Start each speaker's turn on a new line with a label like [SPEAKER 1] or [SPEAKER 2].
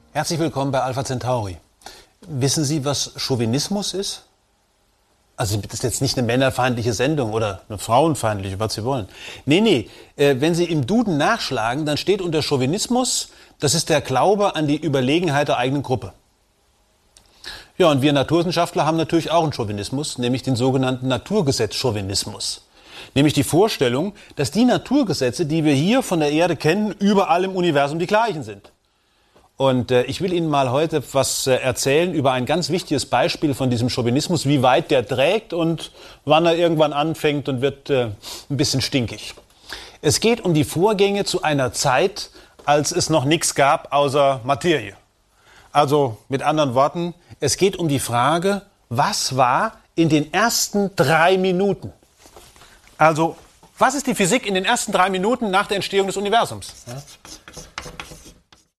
[SPEAKER 1] Herzlich willkommen bei Alpha Centauri. Wissen Sie, was Chauvinismus ist? Also das ist jetzt nicht eine männerfeindliche Sendung oder eine frauenfeindliche, was Sie wollen. Nee, wenn Sie im Duden nachschlagen, dann steht unter Chauvinismus, das ist der Glaube an die Überlegenheit der eigenen Gruppe. Ja, und wir Naturwissenschaftler haben natürlich auch einen Chauvinismus, nämlich den sogenannten Naturgesetz-Chauvinismus. Nämlich die Vorstellung, dass die Naturgesetze, die wir hier von der Erde kennen, überall im Universum die gleichen sind. Und ich will Ihnen mal heute was erzählen über ein ganz wichtiges Beispiel von diesem Chauvinismus, wie weit der trägt und wann er irgendwann anfängt und wird ein bisschen stinkig. Es geht um die Vorgänge zu einer Zeit, als es noch nichts gab außer Materie. Also mit anderen Worten, es geht um die Frage, was war in den ersten 3 Minuten? Also, was ist die Physik in den ersten 3 Minuten nach der Entstehung des Universums? Ja?